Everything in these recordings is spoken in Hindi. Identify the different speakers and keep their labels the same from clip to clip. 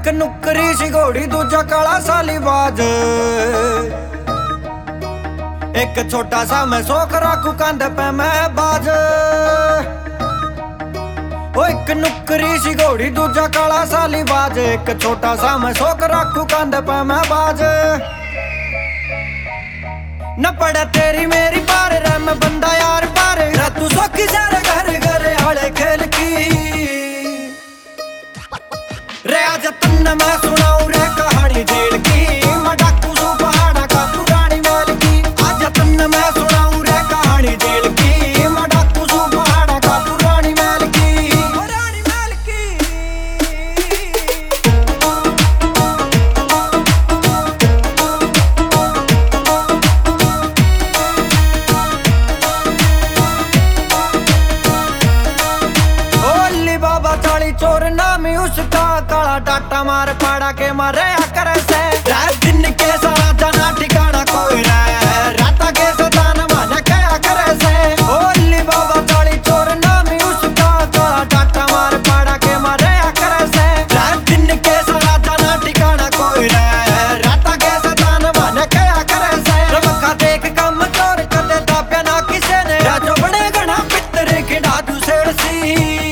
Speaker 1: नुकरी सी घोड़ी दूजा काला सालीबाज, एक छोटा सा मैं सोख राखू कंध पे मैं बाज। ओ एक नुकरी सी घोड़ी दूजा काला सालीबाज, एक छोटा सा मैं सोख राखू कंध पे मैं बाज। न पड़ा तेरी मेरी पार रे मैं बंदा यार पार रे, तू सौखी सारे घर घर आले खेल की रे। आज तन्ने मैं सुनाऊं रे कहानी जेल की, मैं डाकू सू पहाड़ा का पुरानी महल की। आज तन्ने मैं सुनाऊं रे कहानी जेल की, मैं डाकू सू पहाड़ा का पुरानी महल की, पुरानी महल की। ओली बाबा चाली चोर नामी उसका, काला डाटा मार पाड़ा के मारे करे से। दिन के सारा जना ठिकाना कोई रे, राता के सतान मन क्या करे से। ओली बाबा चाली चोर नामी उसका, काला डाटा मार पाड़ा के मारे करे से। दिन के सारा जना ठिकाना कोई रे, राता के सतान मन क्या करे से। रवका देख कम चोर कदे दाप्या ना किसे ने, जो बड़े गणा पितर खिड़ा तू सेड़ सी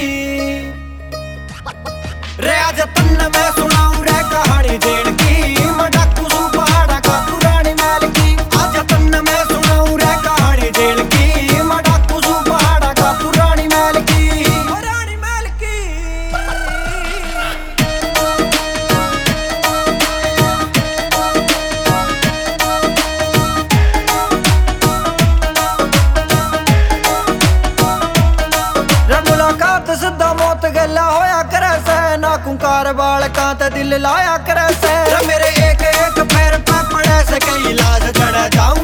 Speaker 1: रे। आज तन्ने मैं सुनाऊं रे कहानी जेल की, मैं डाकू सू पहाड़ा का पुरानी महल की। आज तन्ने मैं सुनाऊं रे कहानी जेल की, मैं डाकू सू पहाड़ा का पुरानी महल की, पुरानी महल की। रे मुलाकात सिद्धा मौत गला होया करे से, ना कुंकार बाल कांत दिल लाया करे से। मेरे एक एक पैर पे पड़े से कई लाज चढ़ जाऊं